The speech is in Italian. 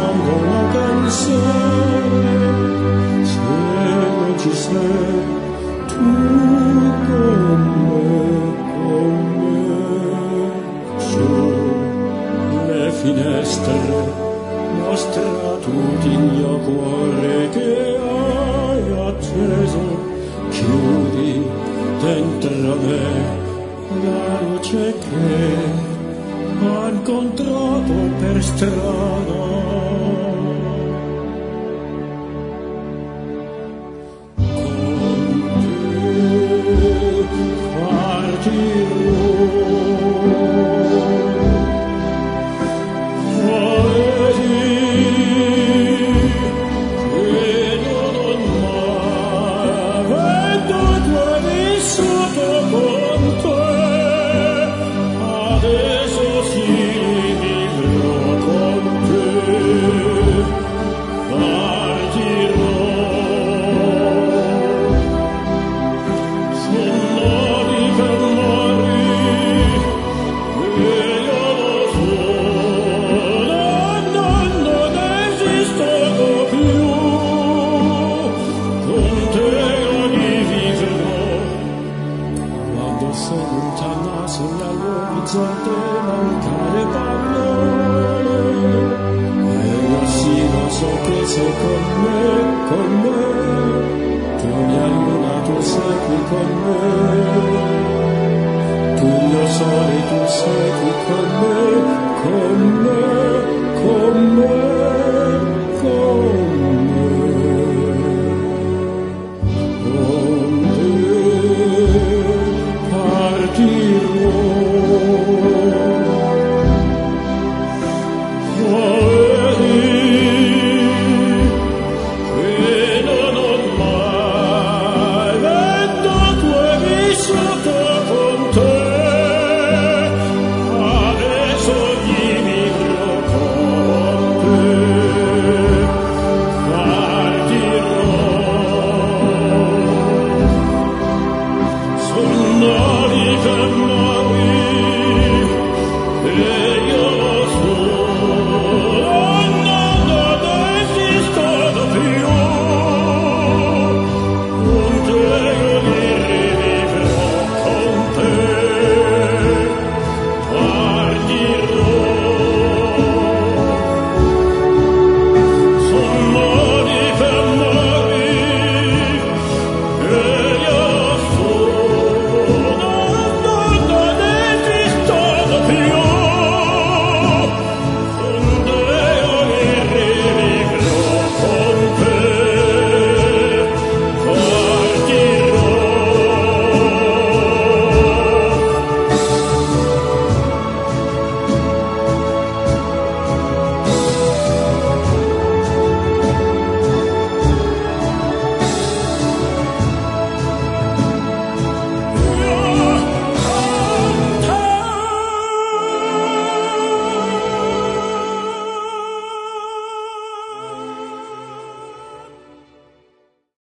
cantando una canzone, se non ci sei tu con me, su le finestre mostra tutto il mio cuore che hai acceso, chiudi dentro me la luce che ho incontrato per strada. All'orizzonte mancare parole, e io sì non so che sei con me, tu mia luna, tu sei qui con me, tu mio sole, tu sei qui con me, con me, con me, con me.